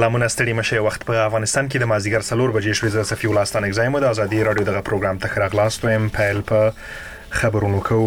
سلامونه ستړي مشه وخت په افغانستان کې د مازیګر 4 بجې شوې زه صفي الله ستانه اگزایم د ازادي رادیو دغه پروګرام ته خراغلاست ويم پیل په خبرونو کو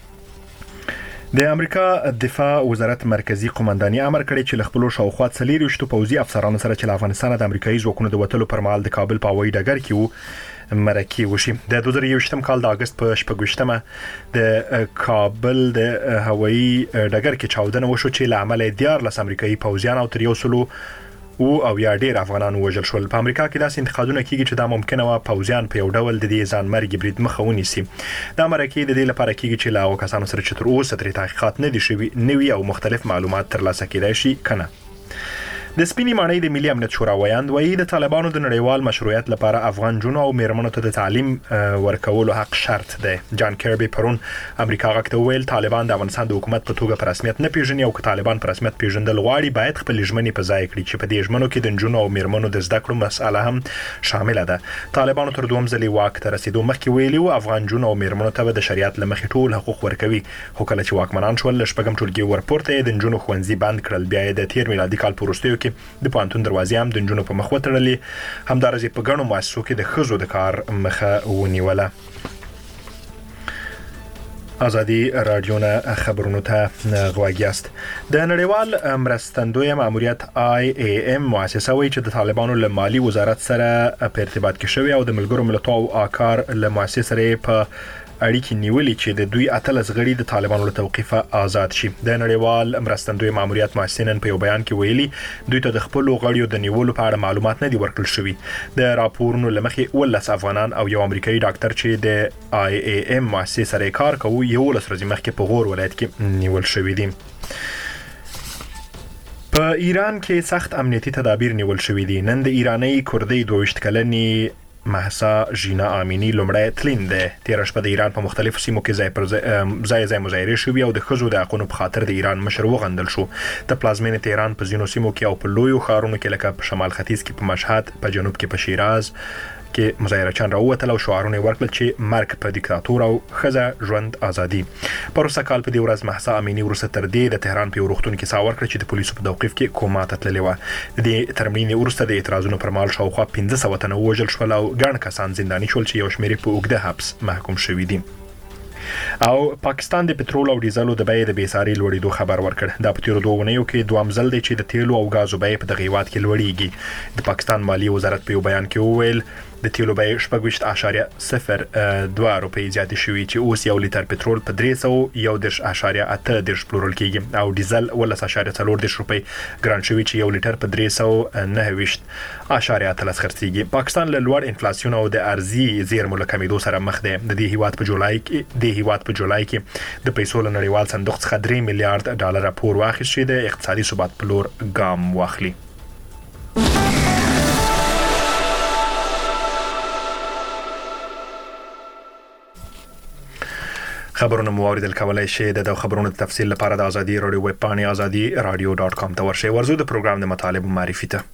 د امریکا دفاع وزارت مرکزی قومنداني امر کړی چې خپل شاوخوا 40 پوځي افسرانو سره چې افغانستان د امریکایي ځواکونو د وټلو پر مهال د کابل په هوایي ډګر کې وو مرکه وشي د 2021م کال د اگست په 28مه د کابل د هوایي ډګر کې چاودنه وشو چې لامل دیار لس امریکایي پوځیان او تر یو سلو او یا ډیر افغانان وژل شول په امریکا کې داسې انتقادونه کیږي چې دا ممکنه و پوځیان په یو ډول د دې ځان مرګ برید مخه ونیسي دا مرکه د دې لپاره کیږي چې لا کسانو سره چې تر اوسه تر تحقیقات نه دي شوي نوي او مختلف معلومات ترلاسه کیدای شي کنه د سپینې ماڼۍ د ملي امنیت شورا ویاند وایي د طالبانو د نړیوال مشروعیت لپاره افغان جنو او میرمنو ته د تعلیم ورکولو حق شرط دی جان کیربي پرون امریکا غاکته ویل طالبان د افغانستان د حکومت په توګه په رسمیت نه پیژني او که طالبان په رسمیت پیژندل غواړي باید خپل ژمنې په ځای کړي چې په دې ژمنو کې د جنو او میرمنو د زده کړو مسأله هم شامل ده طالبانو تر دوم ځلې واک ته رسیدو مخکې ویلي و افغان جنو او میرمنو ته د شریعت لمخې ټول حقوق ورکوي خو کله چې واکمنان شول شپږم ټولګي ورپورته د جنو خوندزي بند کړل بیا د تیر میلادي کال په وروستیو کې د پانتون دروازې هم د جنونو په مخ وتړلې همدارنګه په ګڼو مؤسسو کې د خزو د کار مخه ونیوله ازادي رادیو نه خبرونو ته غواګیاست د نړیوال مرستندوی ماموریت IAM مؤسسه وایي چې د طالبانو له مالی وزارت سره په ارتباط کې شوی او د ملګرو ملتونو او آکار له مؤسسه سره په اړیکې نیولې چې د دوی اتلس غړي د طالبانو له توقیفه آزاد شي د نړیوال مرستندوی ماموریت مؤسسین په یو بیان کې ویلي دوی ته د خپل غړیو د نیولو په اړه معلومات نه دي ورکړل شوي د راپورونو لمخې ولس افغانان او یو امریکایي ډاکټر چې د IAM مؤسسه سره کار کوي یو لس ورځې مخکې په غور ولایت کې نیول شوی دي په ایران کې سخت امنیتي تدابیر نیول شوی دي نن د ایرانی کردی 22 کلنی مهسا ژینا امینی لومړی تلین ده تیر شپه د ایران په مختلفو سیمو کې ځای مظاهره شوې او د خزو د حقوقو په خاطر د ایران مشر وغندل شو د پلازمینې تهران په ځینو سیمو کې او په لویو ښارونو کې لکه په شمال ختیځ کې په مشهد په جنوب کې په شیراز کې مظاهره چان راووتل او شعارونه ورکړل چې مرګ په دیکتاتور او خزه ژوند ازادي پروسه کال په دې ورځ مهسا امینی ورسته تر دې د تهران په روغتون کې ساور کړ چې د پولیسو په توقيف کې کومه تتللې و د ترمنین ورسته د اعتراضونو پر مهال شاوخوا 1500 تنه وژل شول او ګڼ کسان زنداني شول چې یو شمېر په اوږده حبس محکوم شوي دي او پاکستان د پټرول او ډیزلو د بیې د بیساري لوړېدو خبر ورکړ د پټیرو دوغونیو کې دوام ځل دی چې د تیلو او غازو بیې په دغه هیواد کې لوړېږي د پاکستان مالی وزارت په یو بیان کې وویل د تیلو بیې 8.02 روپۍ زیاتې شوې چې اوس یو لیټر پټرول په 311.8 پلورل کېږي او ډیزل 12.4 روپۍ ګران شوی چې یو لیټر په 309.8 خرڅېږي پاکستان له لوړ انفلیسیون او د ارزي زیرمو له کمیدو سره مخ دی د دې هیواد په جولای کې د پیسو له نړیوال صندوق څخه 3 میلیارډ ډالر پور واخیست چې د اقتصادي ثبات په لور ګام واخلي خبرونه موارد کولای شي د خبرونو تفصیل لپاره د ازادي رادیو ویب پاڼې azadi.radio.com ته ورشئ ورزو د پروګرام د مطالب معرفي ته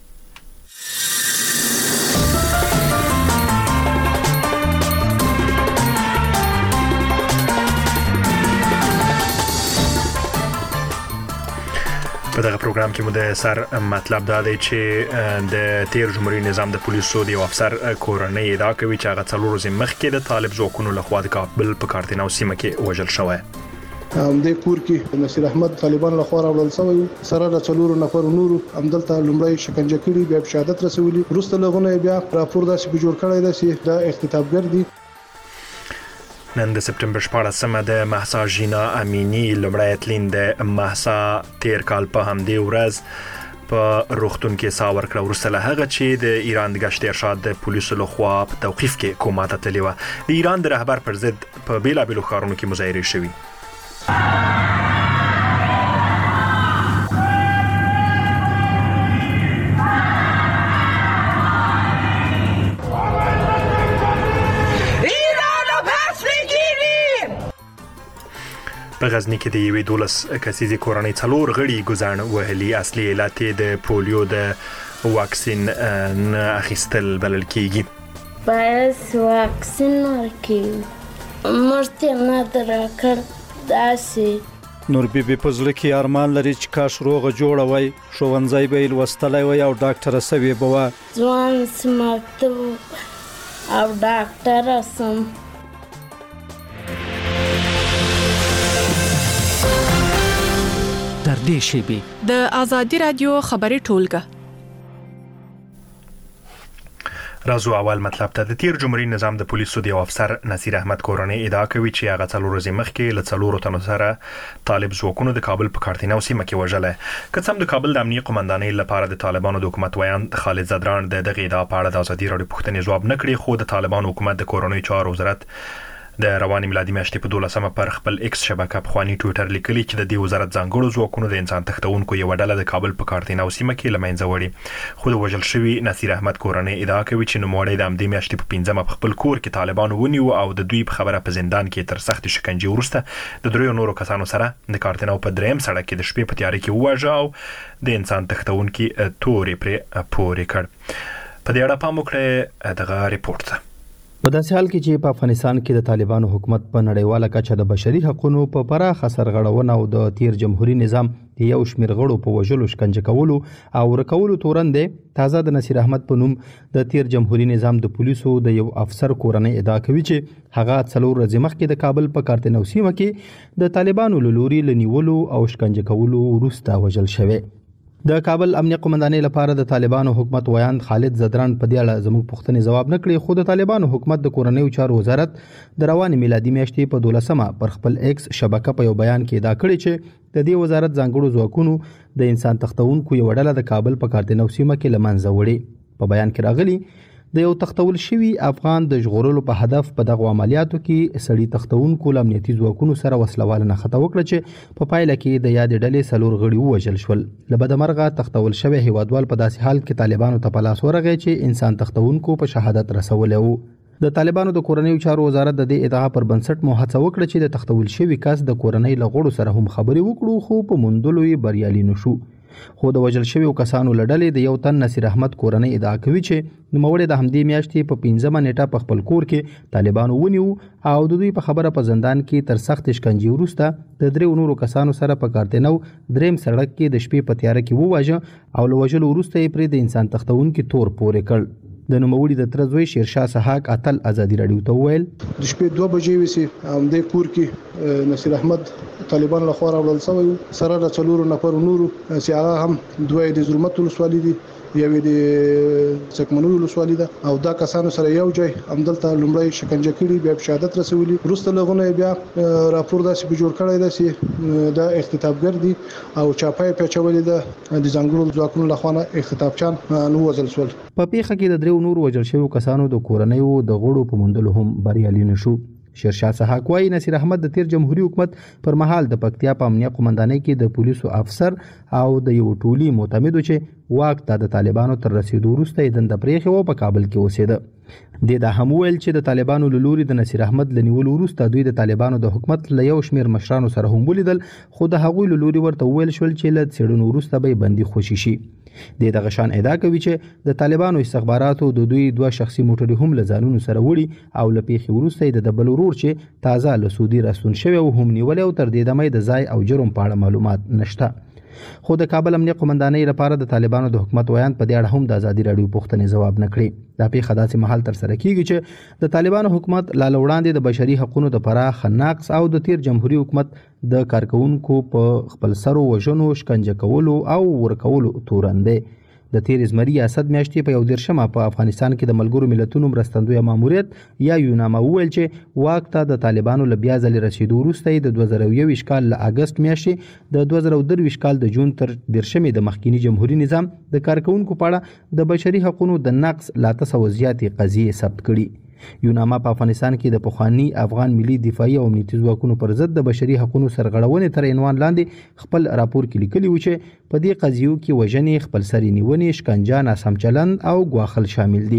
په دغه پروګرام کې مو د سر مطلب دا دی چې د تیر جمهوریت نظام د پولیسو د افسر کورنۍ ادعا کوي چې هغه 4 ورځې مخکې د طالب ځواکونو لخوا د کابل په کارتیناو سیمه کې وژل شوی د کور کې نصیر احمد طالبان لخوا راوړل شوی سره د 4 نفر نورو همدلته لومړی شکنجه کړي بیا شهادت رسولي وروسته لغونه بیا راپور داسې جوړ کړی دی چې د اختطافګر دي نن د سپټمبر 14مه د مهسا ژینا امینی لومړی تلین د مهسا تیر کال په همدې ورځ په روغتون کې ساور کړ ورسره له هغه چې د ایران د غشت ارشاد د پولیسو لخوا په توقيف کې کومه تتلې و د ایران د رهبر پر ضد په بیلابیلو ښارونو کې مظاهره شوې په غزنی کې د یوې 12 کسیزې کورنۍ 4 غړي ګزان وهلي اصلي علت د پولیو د واکسین نه اخیستل بلل کېږي باید واکسین ورکړي مرته نه درکړ داسې نور بیبي په زړه کې ارمان لري چې کاش روغه جوړه وای، ښوونځی به یې لوستلی وای او ډاکټره سوې به وه. ځوان مکتب او ډاکټره سم. تر دې شیبې د آزادي رادیو خبري ټولګه. راځو اول مطلب ته. د تیر جمهوریت نظام د پولیسو د افسر نصیر احمد کورنۍ ادعا کوي چې هغه 4 ورځې مخکې له 4 تنو سره طالب ځواکونو د کابل په کارتینو سیمه کې وژل. که څه هم د کابل د امنیه قومندانۍ لپاره د طالبانو د حکومت ویان خالد زدران د دغه ادعا په اړه د ازادي رادیو پوښتنې ځواب نه کړی، خو د طالبانو حکومت د کورنۍ چارو وزارت د رواني میلادي میاشتې په 12مه پر خپل ایکس شبکه په خواني ټوئیټر لیکلي چې د دې وزارت ځانګړو ځواکونو د انسان تښتونکو یو ډله د کابل په کارتینو سیمه کې لمنځه وړي. خو د وژل شوی نصیر احمد کورنۍ ادعا کوي چې نوموړی د همدې میاشتې په 5مه په خپل کور کې طالبانو ونیو او د دوی په خبره په زندان کې تر سخت شکنجې وروسته د 3 نورو کسانو سره د کارتینو په 3م سړک کې د شپې په تیاره کې وواژه او د انسان تښتونکو تورې پرې پورې کړ. په دې اړه پام وکړئ دغه ریپورت ته. په داسې حال کې چې په افغانستان کې د طالبانو حکومت په نړیواله کچه د بشري حقوقو په پراخه سرغړونه او د تیر جمهوریت نظام یو شمېر غړو په وژلو، شکنجه کولو او ورکولو تورن دی، تازه د نصیر احمد په نوم د تیر جمهوریت نظام د پولیسو د یو افسر کورنۍ ادعا کوي چې هغه 4 ورځې مخکې د کابل په کارتینو سیمه کې د طالبانو له لوري لنیولو او شکنجه کولو وروسته وژل شوی. د کابل امنیه قومندانۍ لپاره د طالبانو حکومت ویان خالد زدران په دې اړه زموږ پوښتنې ځواب نه کړي، خو د طالبانو حکومت د کورنیو چارو وزارت د رواني میلادي میاشتې په 12مه پر خپل ایکس شبکه په یو بیان کې ادعا کړې چې د دې وزارت ځانګړو ځواکونو د انسان تښتونکو یو ډله د کابل په کارتینو سیمه کې لمنځه وړي. په بیان کې راغلي د یو تختول شوی افغان د ژغورلو په هدف په دغه عملیاتو کې سړي تختونکو امنیتي ځواکونو سره وسلواله نښته وکړه چې په پایله کې د یادې ډلې 4 غړي ووژل شول. له بدمرغه تختول شوی هیوادوال په داسې حال کې طالبانو ته په لاس ورغی چې انسان تختونکو په شهادت رسولی وو. د طالبانو د کورنیو چارو وزارت د دې ادعا پر بنسټ هڅه وکړه چې د تختول شوی کس د کورنۍ له غړو سره هم خبرې وکړو، خو په موندلو یې بریالي نشو. خو د وژل شویو کسانو له ډلې د یو تن نصیر احمد کورنۍ ادعا کوي چې نوموړی د همدې میاشتې په 5مه نیټه په خپل کور کې طالبانو ونیو او د دوی په خبره په زندان کې تر سخت شکنجې وروسته د 3 نورو کسانو سره په کارتینو 3م سړک کې د شپې په تیاره کې وواژه او له وژلو وروسته یې پرې د انسان تښتونکو تور پورې کړ. د نوموړي د تر زوی شیرشاه سحاق اتل ازادي رادیو ته وویل د شپې 2 بجې وسی همدې کور کې نصیر احمد طالبان له خوا راوړل شوی سره د 4 نفر نورو چې هغه هم 2 د ظلمت ولسوالۍ دي، یوې د سکمنو ولسوالۍ ده او دا کسانو سره یو ځای همدلته لومړی شکنجه کړي، بیا شهادت رسولي. وروسته لغونه بیا راپور داسې به جوړ کړی دی چې دا اختطافګر دي او چاپای پیچولې ده د ځانګړو ځواکونو لخوا اختطافچان نو وژل شول. په پیښه کې د 3 نور وژل شویو کسانو د کورنیو د غړو په موندلو هم بریالي نشو. شیرشاه سحاق وايي نصیر احمد د تیر جمهوریت حکومت پر مهال د پکتیا په امنیه قومندانۍ کې د پولیسو افسر او د یو ټولي معتمدو چې واک ته د طالبانو تر رسیدو وروسته یې دنده پرېښې و په کابل کې اوسېده. دا هم ویل چې د طالبانو له لوري د نصیر احمد له نیولو وروسته دوی د طالبانو د حکومت له یو شمېر مشرانو سره هم ولیدل، خو د هغوی له لوري ورته وویل شول چې له څېړنو وروسته به بندي خوشي شي. دغه شان ادعا کوي چې د طالبانو استخباراتو د دوی 2 شخصي موټرې هم له ځانونو سره وړي او له پیښې وروسته د بل ورور چې تازه له سعودي راستون شوی او هم نیولې او تر دې دمه د ځای او جرم په اړه معلومات نشته. خو د کابل امنیه قومندانۍ لپاره د طالبانو د حکومت ویان په دې اړه هم د ازادي رادیو پوښتنې ځواب نه کړي. دا پیښه داسې مهال تر سره کیږي چې د طالبانو حکومت لا وړاندې د بشري حقوقو د پراخ نقض او د تیر جمهوریت حکومت د کارکونکو په خپل سرو وژنو، شکنجه کولو او ورکولو تورن دی. د تیر زمری اسد میاشتې په 11مه په افغانستان کې د ملګرو ملتونو مرستندوی ماموریت یا یوناما وویل چې واک ته د طالبانو له بیا ځلې رسیدو وروسته د 2021 کال له اگست میاشتې د 2023 کال د جون تر 10مې د مخکینی جمهوریت نظام د کارکونکو په اړه د بشري حقوقو د نقض لا 900 زیاتې قضیې ثبت کړي. یوناما په افغانستان کې د پخوانی افغان ملي دفاعي او امنیتي ځواکونو پر ضد د بشري حقوقو سرغړونې تر عنوان لاندې خپل راپور کې لیکلي و چې په دې قضیو کې وژنې، خپلسري نیونې، شکنجه، ناسم چلند او ګواښل شامل دي.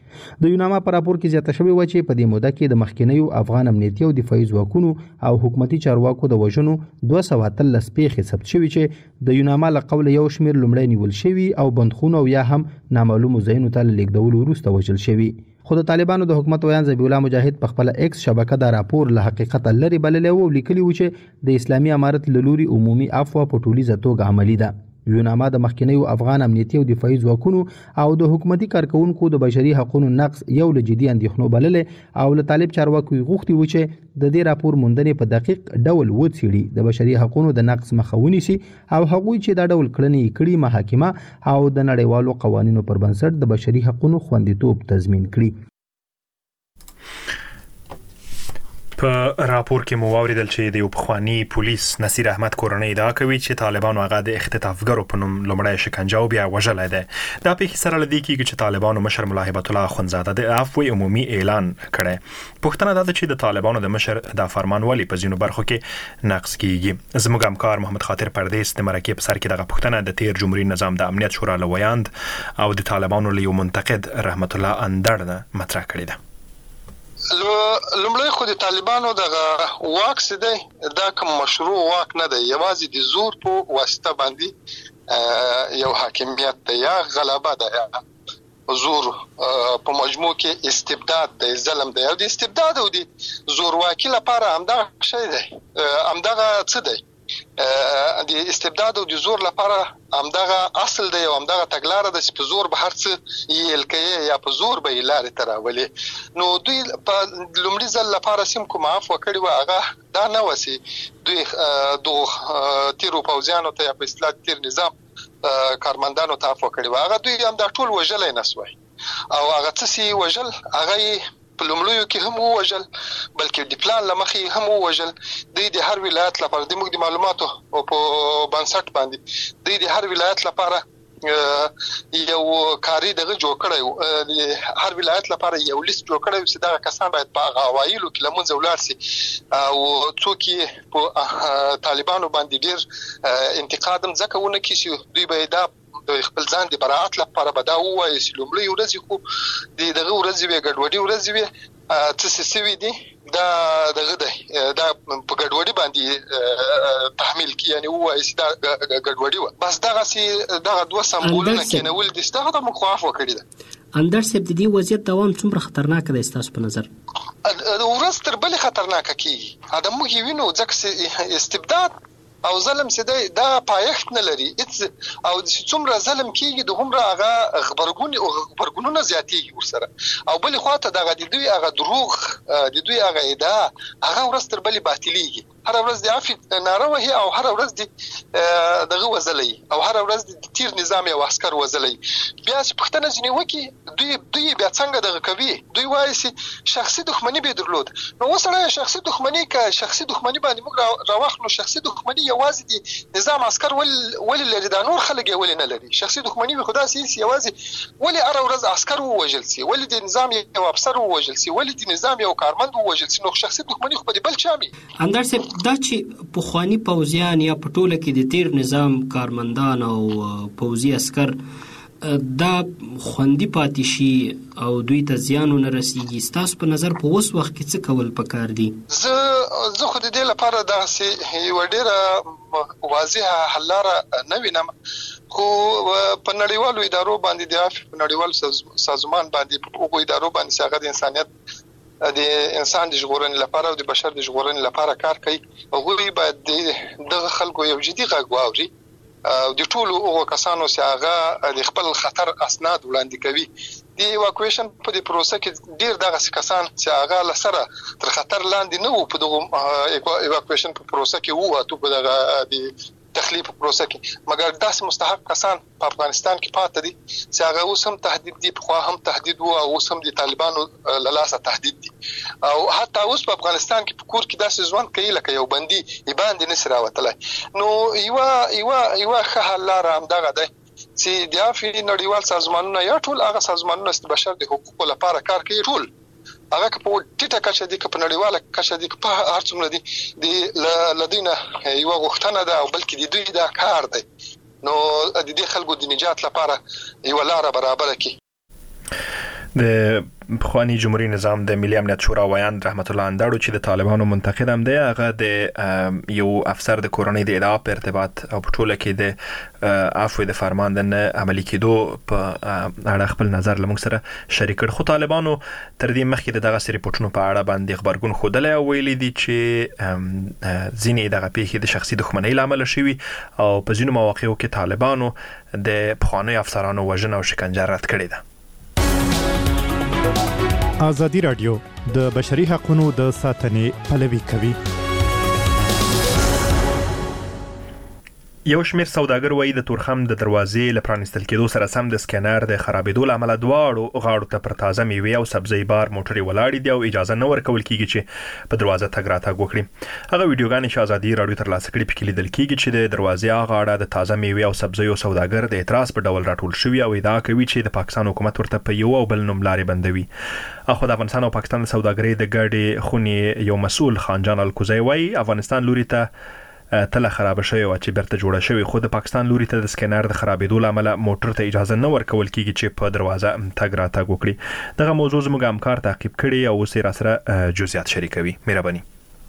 د یوناما په راپور کې زیاته شوې و چې په دې موده کې د مخکینیو افغان امنیتي او دفاعي ځواکونو او حکومتي چارواکو د وژنو 213 پیښې ثبت شوې چې د یوناما له قوله یو شمېر لومړی نیول شوي او بندخونه او یا هم نامعلومو ځایونو ته له لیږدولو وروسته وژل شوي. خو د طالبانو د حکومت ویان ذبیح الله مجاهد په خپل ایکس شبکه دا راپور له حقیقت لري بللی او لیکلی و چې د اسلامي امارت له لوري عمومي عفو په ټولیزه توګه عملي ده. یوناما د مخکینیو افغان امنیتي او دفاعي ځواکونو او د حکومتي کارکونکو د بشري حقوقو نقض یو له جدي اندېښنو بللې او له طالب چارواکو غوښتي و چې د دې راپور موندنې په دقیق ډول وڅېړي، د بشري حقوقو د نقض مخه ونیسي او هغوی چې دا ډول کړنې کړي محاکمه او د نړیوالو قوانینو پر بنسټ د بشري حقوقو خوندیتوب تضمین کړي. په راپور کې مو واوریدل چې د یو پخوانی پولیس نصیر احمد کورنۍ ادعا کوي چې طالبانو هغه د اختطافګرو په نوم لومړی شکنجه او بیا وژلی دی. دا پیښې سره له دې کېږي چې طالبانو مشر ملا هیبت الله اخندزاده د عفو عمومي اعلان کړی. پوښتنه دا ده چې د طالبانو د مشر دا فرمان ولې په ځینو برخو کې نقض کېږي. زموږ همکار محمد خاطر پردیس د مرکې په سر کې دغه پوښتنه د تیر جمهوریت نظام د امنیت شورا له ویاند او د طالبانو له یو منتقد رحمت الله اندړ نه مطرح کړې ده. لومړی خو د طالبانو دغه واک دی دا کوم مشروع واک نه دی، یوازې د زور په واسطه باندې یو حاکمیت دی یا غلبه ده یا زور په مجموع کې استبداد دی، ظلم دی. او د استبداد او د زورواکي لپاره همدغه شی دی، همدغه څه دی، د استبداد او د زور لپاره همدغه اصل دی او همدغه تګلاره ده چې په زور به هر څه یې کوي یا په زور به یې لارې ته راولي. نو دوی په لومړي ځل لپاره سیم کوم عفو کړي وه هغه دا نه وه چې دوی دغو تیرو پوځیانو ته یا په اصطلاح تیر نظام کارمندانو ته عفو کړي وه، هغه دوی هم دا ټول وژلی نه سوی او هغه څه چې وژل هغه په لومړیو کې هم ووژل بلکې د پلان له مخې هم ووژل. دوی د هر ولایت لپاره د موږ د معلوماتو په بنسټ باندې دوی د هر ولایت لپاره یو کاری دغه جوړ کړی، هر ولایت لپاره یو لیست جوړ کړی چې دغه کسان باید په هغه اوایلو کې له منځه ولاړ سي او څوک یې په طالبانو باندې ډېر انتقاد هم ځکه ونه کړي چې دوی به دا د خپل ځان د براعت لپاره به دا ووایي چې لومړۍ ورځې خو د دغه ورځې وې ګډوډي ورځې وې څه سوي دي دا دغه دی دا په ګډوډي باندې تحمیل کی یعنی وایي چې دا ګډوډي وه بس دغه دوه سمبولونه کېنول دي دغه د مخاف وکړي ده. اندر صاحب د دې وضعیت دوام څومره خطرناک دی ستاسو په نظر؟ ورځ تر بلې خطرناکه کېږي. دا موږ یې وینو ځکه چې استبداد او ظلم چې دا پایښت نه لري او څومره ظلم کېږي د هغومره هغه غبرګونونه زیاتېږي ورسره او بلې خواته دغه د دوی هغه دروغ د دوی هغه ادعا هغه ورځ تر بلې باطلېږي. هر ورځ د عفو ناره وهي او هر ورځ د دغه وزلی او هر ورځ د تیر نظام یو عسکر وزلی. بیا چې پوښتنه ځینې وکړي دوی بیا څنګه دغه کوي، دوی وایي چې شخصي دښمني به درلود. نو وسړی شخصي دښمني که شخصي دښمني باندې موږ راواخلو، شخصي دښمني یوازې د نظام عسکر ولې لري، دا نور خلک یې ولې نه لري. شخصي دښمني وي خو داسې یوازې ولې هره ورځ عسکر ووژل سي، ولې د نظام یو افسر ووژل سي، ولې د نظام یو کارمند ووژل سي. نو شخصي دښمني خو به د بل چا وي. اندر صاحب دا چې پخواني پوځیان یا په ټوله کې د تیر نظام کارمندان او پوځي عسکر دا خوندي پاتې شي او دوی ته زیان ونه رسیږي، ستاسو په نظر په اوس وخت کې څه کول پکار دي؟ زه خو د دې لپاره داسې یوه ډېره واضحه حل لاره نه وینم، خو په نړیوالو ادارو باندې د عفو په نړیوال سازمان باندې په هغو ادارو باندې چې هغه د انسانیت د انسان د ژغورنې لپاره او د بشر د ژغورنې لپاره کار کوي، هغوی باید دغه خلکو یو جدي غږ واوري او د ټولو هغو کسانو چې هغه د خپل خطر اسناد وړاندې کوي د ایواکویشن په دې پروسه کې ډېر دغسې کسان چې هغه له سره تر خطر لاندې نه وو په دغو ایواکویشن په پروسه کې ووتو په دغه د تخلیه په پروسه کې، مګر داسې مستحق کسان په افغانستان کې پاتې دي چې هغه اوس هم تهدید دي، پخوا هم تهدید وو او اوس هم د طالبانو له لاسه تهدید دي او حتی اوس په افغانستان کې په کور کې داسې ژوند کوي لکه یو بندي یې باندې نشي راوتلی. نو یوه ښه حل لاره همدغه دی چې د عفو نړیوال سازمانونه یا ټول هغه سازمانونه چې د بشر د حقوقو لپاره کار کوي ټول هغه که په ټیټه کچه دي که په نړیواله کچه دي که په هر څومره دي له دوی نه یوه غوښتنه ده او بلکې د دوی دا کار دی نو د دې خلکو د نجات لپاره یوه لاره برابره کړي. د پخوانی جمهوریت نظام د ملي امنیت شورا ویان رحمت الله انداړو چې د طالبانو منتقد هم دی، هغه د یو افسر د کورنۍ د ادعا په ارتباط او په ټوله کې د عفو د فرمان د عملي کېدو په اړه خپل نظر لمږ سره شریک کړ. خو طالبانو تر دې مخکې دغه ریپورتونو په اړه باندې خبرګون ښودلی او ویلي دي چې ځینې دغه پیښې د شخصي دښمنۍ له امله شوي او په ځینو مواقعو کې طالبانو د پخوانیو افسرانو وژنه او شکنجه رد کړې ده. ازادي رادیو د بشري حقوقو د ساتنې پلوي کوي. یو شمېر سوداګر وایي د تورخم د دروازې له پرانیستل کېدو سره سم د سکینر د خرابېدو له امله دواړو غاړو ته پر تازه میوې او سبزی بار موټرې ولاړې دي او اجازه نه ورکول کېږي چې په دروازه تګ راتګ وکړي. هغه ویډیوګانې چې ازادي رادیو ترلاسه کړي پکې لیدل کېږي چې د دروازې غاړه د تازه میوې او سبزیو سوداګر د اعتراض په ډول راټول شوي او ادعا کوي چې د پاکستان حکومت ورته په یو او بل نوم لارې بندوي. اخو د افغانستان او پاکستان د سوداګرۍ د ګډې خونې یو مسؤل خانجان الکوزی وایي افغانستان لوري ته تله خراب شوی او چې برته جوړه شوی، خو د پاکستان لوري ته د سکینر د خرابېدو لامل موټر ته اجازه نه ورکول کیږي چې په دروازه تګ راتګ وکړي. دغه موضوع زموږ همکار تعقیب کړي او اوس یې را سره جزئیات شریکوي. مهرباني.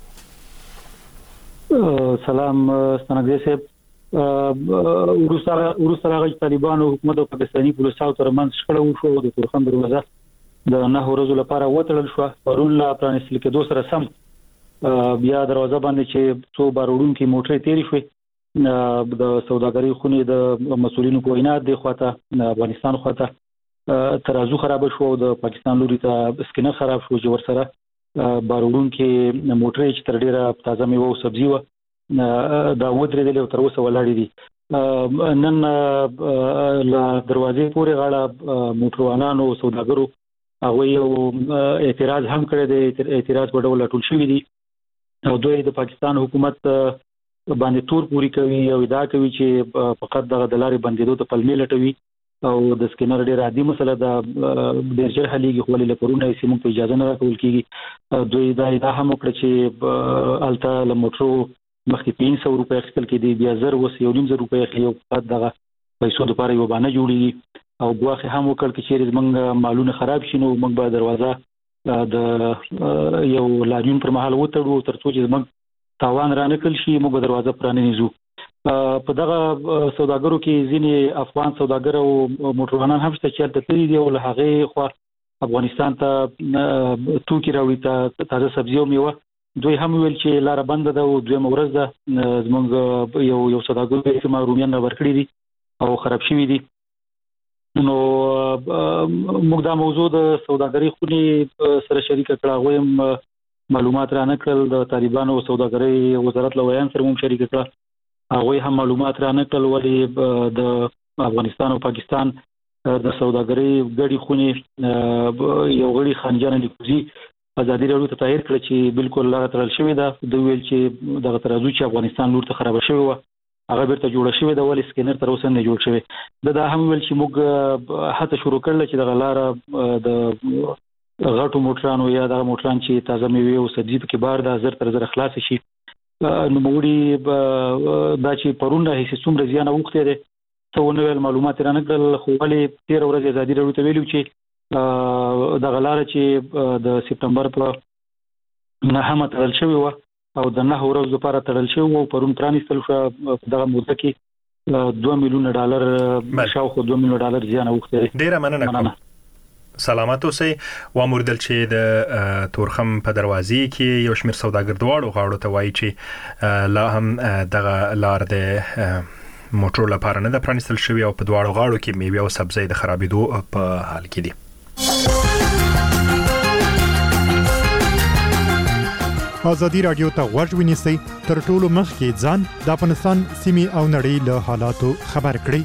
سلام ستنګری صاحب. وروسته هغه طالبانو حکومت او پاکستاني پولیسو ترمنځ شخړه وشوه. د تورخم دروازه د 9 ورځې لپاره وتړل شو. پرون لا پرانیستل کېدو سره سم بیا دروازه باندې چې څو باروړونکو موټرې تیرې شوې. د سوداګرۍ خونې د مسولینو په وینا د خواته افغانستان خواته ترازو خراب شو او د پاکستان لوري ته سکینر خراب شو چې ورسره باروړونکو موټرې چې تر ډیره تازه میوه او سبزی و دا ودرېدل او تر اوسه ولاړې دي. نن لا دروازې پورې غاړه موټروانانو او سوداګرو هغه یو اعتراض هم کړی دی. اعتراض په ډول ټول شوی دی او دوی د پاکستان حکومت باندې تور پوری کوي او ادعا کوي چې فقط د لارې بندیدو ته پلمې لټوي او د سکینر ډیر عادي مسله ده ډیر ژر حلېږي خو له پرونه یې سیمه په اجازه نه راکول کیږي. دوی دا ادعا هم وکړه چې الته له موټرو مخکې 300 روپۍ اخیستل کېدي، بیا زر اوس 1.5 روپۍ اخلي او فقط دغه پیسو لپاره یو باندې جوړیږي. او غواخه هم وکړ چې موږ مالونه خراب شي نو موږ به دروازه د یو لاریون پر مهال وتړو ترڅو چې موږ تاوان را نکل شي موږ به دروازه پرانیزو. په دغه سوداګرو کې ځینې افغان سوداګر او موټروانان هم شته چې د تللی دی او له هغه خو افغانستان ته توکي راوړي ته تازه سبزی او میوه. دوی هم ویل چې لار بند ده او دوی مورز ده زمونږ یو سوداګر چې ما رومیان ورکړي دي او خراب شوی دي. نو موږ دا موضوع د سوداګرۍ خونې سره شریک کړه. غویم معلومات را نکړل د طالبانو سوداګرۍ وزارت له ویان سره هم شریک کړه. هغه هم معلومات را نکړل ولې د افغانستان او پاکستان د سوداګرۍ ګډي خونې یو غړي خانجان الکوزی ازادي رادیو ته تایید کړ چې بالکل لاره تړل شوې ده. د ویل چې دغه ترازو چې افغانستان لور ته خراب شوی و هغه بیرته جوړ شوی د ول سکینر تر اوسه نه جوړ شوی. دا هم ویل چې موږ هڅه شروع کړل چې د لاره د غټو موټرانو یا د موټران چې تازه میوه او سبزی په بار د زر تر زر خلاص شي. نو موږ دا چې پرون هیڅ څومره زیان وخته ده ته نو معلومات را نکړل. خو ولې 13 ورځې ازادي رادیو ته ویلو چې د غلاره چې د سپتمبر په 9 تړل شوی و او د 9 ورځې لپاره تړل شوی او پرون پرانیستل شو. دغه موده کې $2 میلیون شاوخوا $2 میلیون زیان وخته. ډیره مننه. سلامات اوسئ. واموردل چې د تورخم په دروازې کې یو شمېر سوداګر دواړو غاړو ته وایي چې لا هم دغه لار د موټر لپاره نه ده پرانیستل شوی او په دواړو غاړو کې میوه او سبزی د خرابېدو په حال کې دي. ازادي رادیو ته غوږ ونیسئ تر ټولو مخکې ځان د افغانستان سیمې او نړۍ له حالاتو خبر کړئ.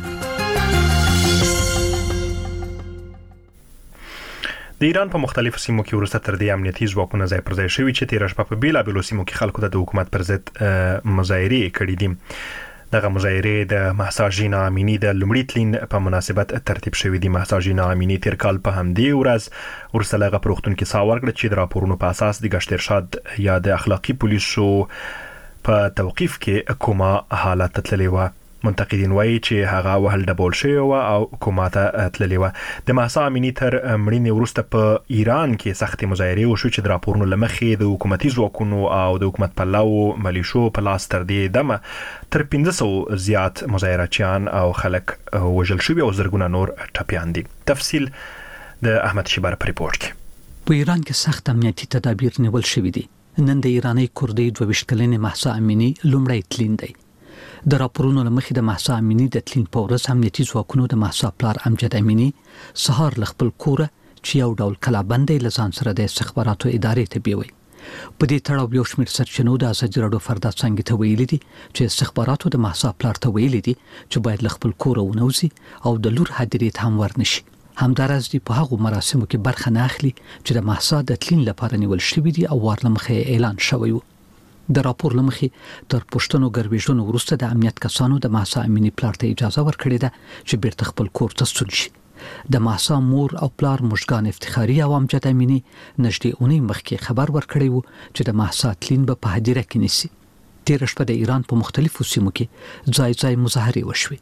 د ایران په مختلفو سیمو کې وروسته تر دې امنیتي ځواکونه ځای پر ځای شوي چې تېره شپه په بیلابېلو سیمو کې خلکو ته د حکومت پر ضد مظاهرې کړې دي. دغه مظاهرې د مهسا ژینا امینی د لومړي تلین په مناسبت ترتیب شوې دي. مهسا ژینا امینی تیر کال په همدې ورځ ورسره لغه پروختون کې ساور کړ چې د راپورونو په اساس د ګشت ارشاد یا د اخلاقی پولیسو په توقیف کې کومه حالت تللی و. منتقدین وایي چې هغه وهل ډبول شوی و او کوماته تللی و. د مهسا امینی تر مړینې وروسته په ایران کې سختې مظاهرې وشو چې د راپورونو له مخې د حکومتي ځواکونو او د حکومت پلوو ملیشو په لاس تر دې دمه تر 500 زیات مظاهرچیان او خلک وژل شوي او زرګونه نور ټپیان دي. تفصیل د احمد شیبر په ریپورت کې. په ایران کې سخت امنیتي تدابیر نیول شوي دي. نن د ایرانی کوردی 22 کلنې مهسا امینی لومړی تلین دی. د راپورونو له مخې د مهسا امینی د تلین په ورځ امنیتي ځواکونو د مهسا پلار امجد امینی سهار له خپل کوره چې یو ډول کلابندۍ له ځان سره د استخباراتو ادارې ته بیوي. په دې تړاو یو شمېر سرچینو د ازادي راډیو فردا څنګه ته ویلي دي چې استخباراتو د مهسا پلار ته ویلي دي چې باید له خپل کوره ونوځي او د لور هدیرې ته هم ورنشي. همدارس دي په هغو مراسمو کې برخه نه اخلي چې د مهسا د تلین لپاره نیول شوي دي او ورلمخه اعلان شوی و. د راپور لمخې تر پښتنو ګرویژنو وروسته د امنیت کسانو د مهسا امینی پلار ته اجازه ورکړې ده چې بیرته خپل کور ته ستون شي. د مهسا مور او پلار مشګان افتخاری او امجد امینی نږدې اونۍ مخکې خبر ورکړی و چې د مهسا تلین به په هدیره کې نیسي. تېره شپه د ایران په مختلفو سیمو کې ځای ځای مظاهرې وشوې.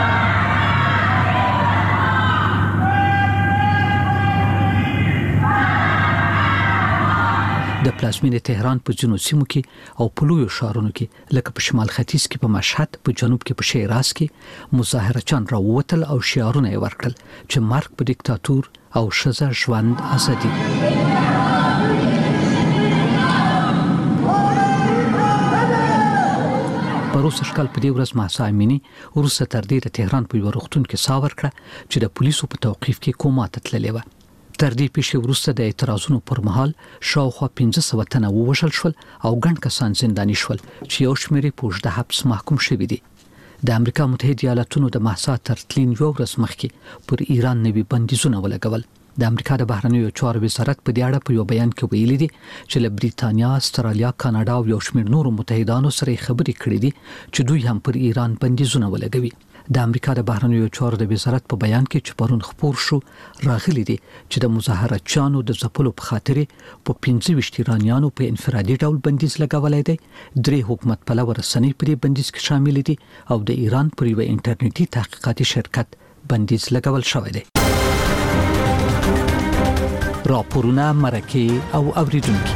د پلازمینې تهران په ځینو سیمو کې او په لویو ښارونو کې لکه په شمال ختیځ کې په مشهد، په جنوب کې په شیراز کې مظاهرچیان راووتل او شعارونه یې ورکړل چې مرګ په دیکتاتور او ښځه ژوند ازادي. پروسه شکل په دې ورځ مهسا امینی وروسته تر دې د تهران په یو روغتون کې ساه ورکړه چې د پولیسو په توقیف کې کوماته تللې وه. تر دې پیښې وروسته د اعتراضونو پر مهال شاوخوا 1500 تنه ووژل شول او ګڼ کسان زنداني شول چې یو شمېر په اوږده حبس محکوم شوي دي. د امریکا متحده ایالاتونو د مهسا تر تلین یو ورځ مخکې پر ایران نوي بندیزونه ولګول. د امریکا د بهرنیو چارو وزارت په دې اړه په یو بیان کې ویلي دي چې له بریتانیا، استرالیا، کاناډا او یو شمېر نورو متحدانو سره خبرې کړې دي چې دوی هم پر ایران بندیزونه ولګوي. د امریکا د بهرنیو چارو د وزارت په بیان کې چې پرون خپور شو راغلي دي چې د مظاهرچیانو د ځپلو په خاطر په 25 ایرانیانو په انفرادي ډول بندیز لګولای دی. 3 حکومت پلوه رسنۍ په دې بندیز کې شامل دي او د ایران پر یو انټرنیټي تحقیقاتي شرکت بندیز لګول شوی دی. راپورونه، مرکه او اوریدونکي.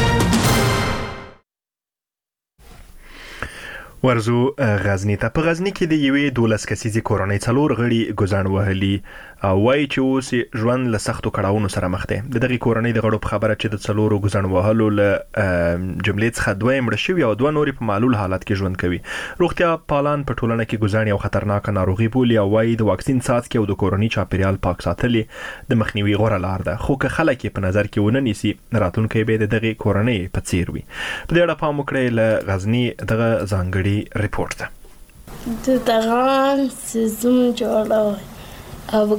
ورزو غزنی ته. په غزنی کې د یوې 12 کسیزې کورنۍ 4 غړي ګزاڼ وهلي او وایي چې اوس ژوند له سختو کړاوونو سره مخ دی. د دغې کورنۍ د غړو په خبره چې د 4 ګزاڼ وهلو له جملې څخه 2 مړه شوي او 2 نورې په معلول حالت کې ژوند کوي. روغتیا پالان په ټولنه کې ګزاڼ یو خطرناکه ناروغي بولي او وایي د واکسین څاڅکي او د کورنۍ چاپیریال پاک ساتل د مخنیوي غوره لار ده. خو که خلک په نظر کې ونه نیسي راتلونکی به د دغې کورنۍ په څیر وي. په دې اړه پام وکړئ. له غزنی دغه ځانګړي ریپورت ده. د دغان سیزم جوړوي او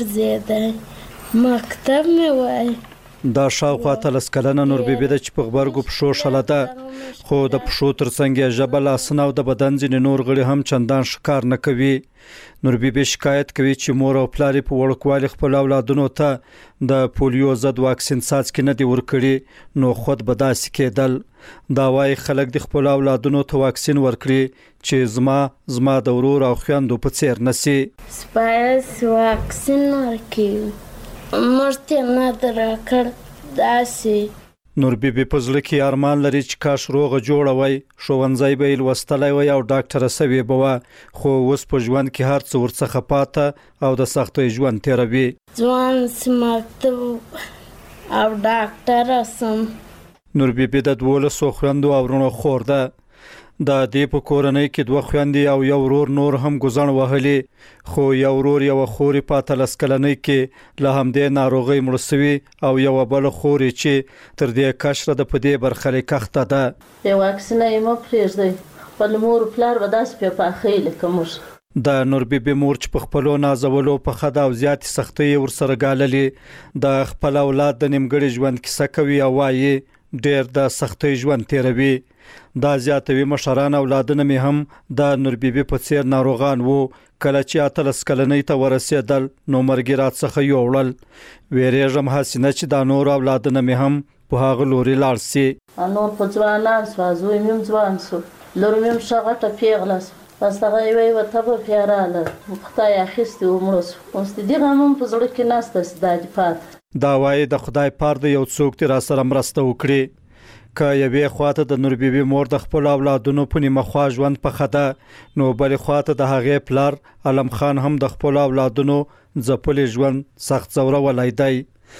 ګرځېدی مکتب مې وای. دا شاوخوا 13 کلنه نور بیبي ده چې په غبرګو پښو شله ده، خو د پښو ترڅنګ یې ژبه، لاسونه او د بدن ځینې نور غړي هم چندان ښکار نه کوي. نور بیبي شکایت کوي چې مور او پلار په وړوکوالي خپل اولادونو ته د پولیو ضد واکسین څاڅکي نه دي ورکړي، نو خود به داسې کېدل. دا وايي خلک د خپل اولادونو ته واکسین ورکړي چې زما د ورور او خویندو په څیر نسی. سپایس واکسین ورکړي مرته نه درکړ داسې. نور بیبي په زړه کې ارمان لري چې کاش روغه جوړه وای، ښوونځی به یې لوستلی وای او ډاکټره سوې به وه، خو اوس په ژوند کې هر څه ورڅخه پاته او د سختۍ ژوند تېروي. ځوان مکتب او ډاکټره سم. نور بیبي د 12 خویندو او وروڼو خور ده. د دې په کورنۍ کې 2 خویندې او یو ورور نور هم ګزاڼ وهلي، خو یو ورور یو خوري په 13 کلنۍ کې له همدې ناروغۍ مړه سوي او یو بل خوري چې تر دې کشره د په دې برخلیک اخته ده. یو واکسین یې مو پرېږدی، خپل مور پلار به داسې په اخیل کومش. د نور بیبي مور چې په خپلو نازولو په خدا او زیات سختۍ ورسره ګاللې د خپل اولاد د نیمګړي ژوند کیسه کوي او وایي ډېر د سختۍ ژوند تیروي. دا زیاتوي مشران اولادونه مې هم د نور بیبي په څیر ناروغان وو. کله چې 13 کلنۍ ته ورسېدل نو مرګ راڅخه یوړل. ویریږم حسینه چې د نور اولادونه مې هم په هغه لوري لاړ سي. نور په ځوانان سو زوی مې ځوان سو لور مې شغټه پیغله بس هغه وی وته په پیاراله خدای اخیستي ومړو اوس دې غمم په زړه کې ناسته د پات دا وایي د خدای پار د یو څوک تر سره مرسته وکړي که یوې خواته د نور بیبي مور د خپل اولادونو په نیمه خوا ژوند په خده نو بل خواته د هغې پلار علم خان هم د خپل اولادونو ځپلې ژوند سخت ځورولای دی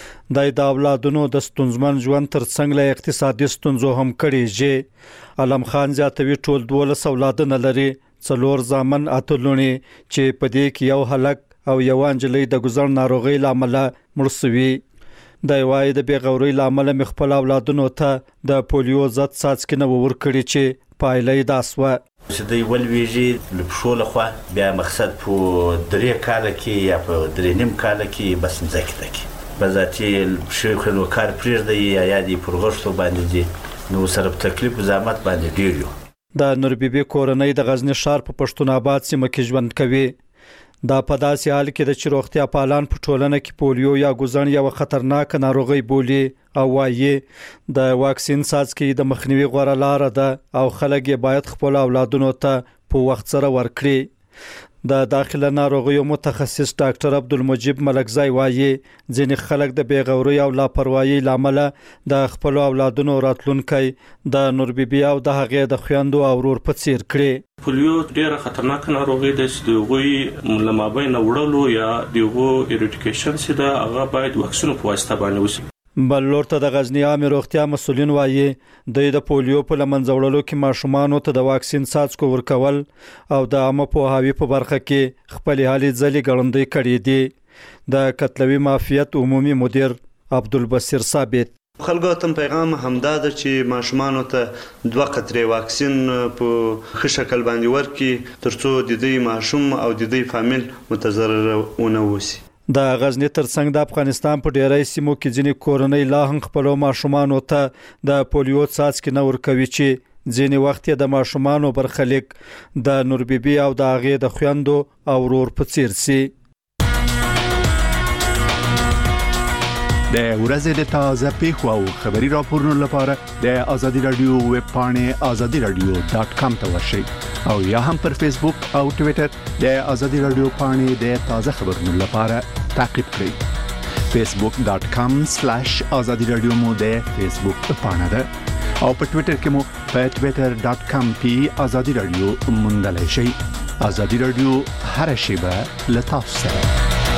د اولادونو د ستونزمن ژوند ترڅنګ له اقتصادي ستونزو هم کړي چې علم خان زیاتوي ټول 12 اولادونه لري 4 زامن اتلونی چې په دې کې یو هلک او یو انجلۍ د ګزر ناروغي لامل مړ شوي د وای د بیغوري لامل مخفل اولادونو ته د پولیو ضد څاڅکي نه ورکړي چې پایلې داسوه چې د ولویږي لپښو لخوا بیا مقصد په 3 کال کې یا په 3.5 کال کې بس ځکه تک بذاتي شیخ نو کار پرېږدي یا دی پرغښتو باندې دي نو سره تکلیف زحمت باندې ډیر یو د نور بیبي کورنۍ د غزنی ښار په پښتون آباد سیمه کې ژوند کوي دا په داسې حال کې د چروغتیا پالان په ټولنه کې پولیو یا ګوزن یو خطرناک ناروغي بولي او وايي د واکسین څاڅکي د مخنیوي غوړه لار ده او خلک یې باید خپل اولادونو ته په وخت سره ورکړي د داخله ناروغیو متخصص ډاکټر عبدالمجید ملکزای وایي ځینې خلک د بیغوري او لاپروايي لامل د خپل اولادونو راتلونکي د نور بیبي او د هغې د خويندو او ورور په څیر کړي پولیو ډیره خطرناک ناروغي ده چې دوی لمابین وړلو یا دیغو ایریډیکیشن سي ده هغه باید واکسینو په واسطه باندې وشي بل لور ته د غزنی عامه روغتیا مسولین وایي د پولیو په لمنځوړلو کې ماشومان ته د واکسین څاڅکو ورکول او د عامه پوهاوی په برخه کې خپل حالي ځلې ګړندې کړې دي د قتلوي مافیات عمومي مدیر عبدالبصیر ثابت خلکو ته پیغام همدا ده چې ماشومان ته 2 قطرې واکسین په ښه شکل باندې ورکړي ترڅو د دې ماشوم او د دې فامیل متضرر ونه وسی د غزنی ترڅنګ د افغانستان په ډیری سیمو کې ځینې کورنۍ لا هم خپل ماشومان ته د پولیو څاڅکي نه ورکوي چې ځینې وخت د ماشومان برخلیک د نور بیبي او د هغې د خويندو او ورور په څیر سي د ورځې د تازه پیښو او خبري راپورونو لپاره د ازادي رادیو ویب پاڼې azadiradio.com ته ورشئ او یا هم پر فیسبوک او ټوئیټر د ازادي رادیو پاڼې د تازه خبرونو لپاره تعقیب کړئ facebook.com/azadiradio مو د فیسبوک پاڼه ده او په ټوئیټر کې مو په twitter.com/azadiradio موندلای شئ ازادي رادیو هر شیبه له تاسو سره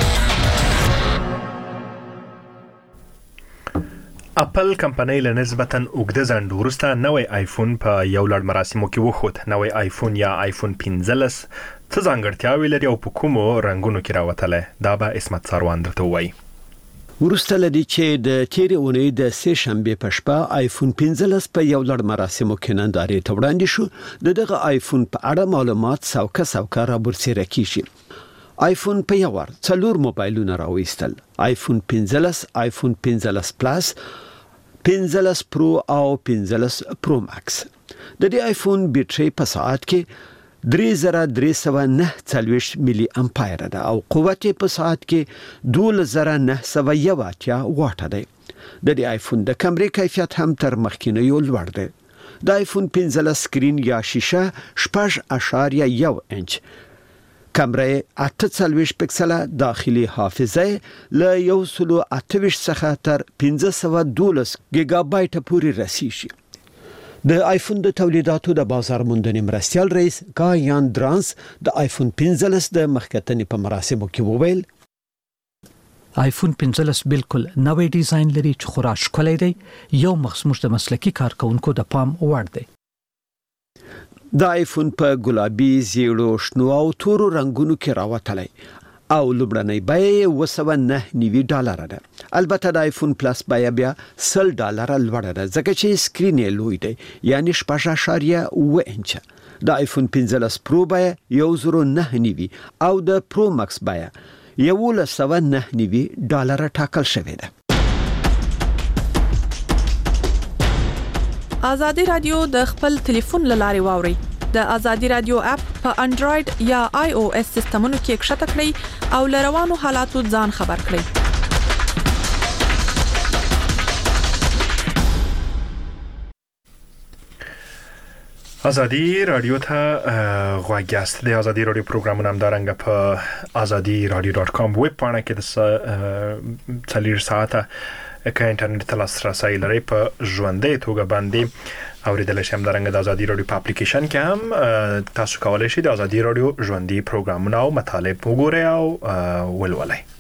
اپل کمپنۍ له نسبتاً اوږده ځنډ وروسته نوی آیفون په یو لړ مراسمو کې وښود. نوی آیفون یا آیفون 15 څه ځانګړتیاوې لري او په کومو رنګونو کې راوتلی؟ دا به عصمت ساروان درته ووایي. ورسته لدی چې د تیرې اونۍ د سه شنبه په شپه آیفون 15 په یو لړ مراسمو کې نندارې ته وړاندې شو. دغه آیفون په اړه معلومات سوکه را برسېره کیږي. آیفون په یو ور 4 موبایلونه راوېستل: آیفون 15، آیفون 15 پلس، 15 پرو او 15 پرو ماکس. د دې آیفون بیټرۍ په ساعت کې 3349 ملي امپایر ده او قوت په ساعت کې 12981 واټ ده. د دې آیفون د کیمرې کیفیت هم تر مخکینیو لوړ ده. د آیفون 15 سکرین یا شیشه 6.1 انچ، کیمرې 48 پکسله، داخلي حافظه له 128 څخه تر 512 گیگا بایټ پورې رسیږي. د آیفون د تولیداتو د بازار موندنې مرستیال رئیس کایان درانس د آیفون 15 د مخکتنې په مراسمو کې وویل: آیفون 15 بالکل نوې ډیزاین لري چې خورا ښکلی دی، یو مخصوص د مسلکي کارکونکو د پام وړ دی. د آیفون په ګلابي، زیړو، شنو او تورو رنگونو کې راوتلی او لومړنۍ بیه $109 ده. البته د آیفون پلس بیه بیا $100 لوړه ده ځکه چې سکرین یې لوی دی، یعنی 6.1 انچ. د آیفون 15 پرو بیه $109 او د پرو ماکس بیه $109 ټاکل شوی ده. آزادی رادیو د خپل ټلیفون لاري واوري. د آزادی رادیو اپ په انډراید یا آی او اس سیستمونو کې ښکته کړئ او لروانو حالاتو ځان خبر کړئ. ازادي رادیو ته غواګیاست د ازادي رادیو پروګرامونه هم دارنګ په azadiradio.com ویب پاڼه کې د 4 ساعته که انټرنیټ ته لاسرسی لرئ په ژوندۍ توګه باندې اوریدل شي. هم دارنګ د ازادي رادیو په اپلیکیشن کې هم تاسو کولای شئ د ازادي رادیو ژوندۍ پروګرامونه او مطالب وګورئ او ولولئ.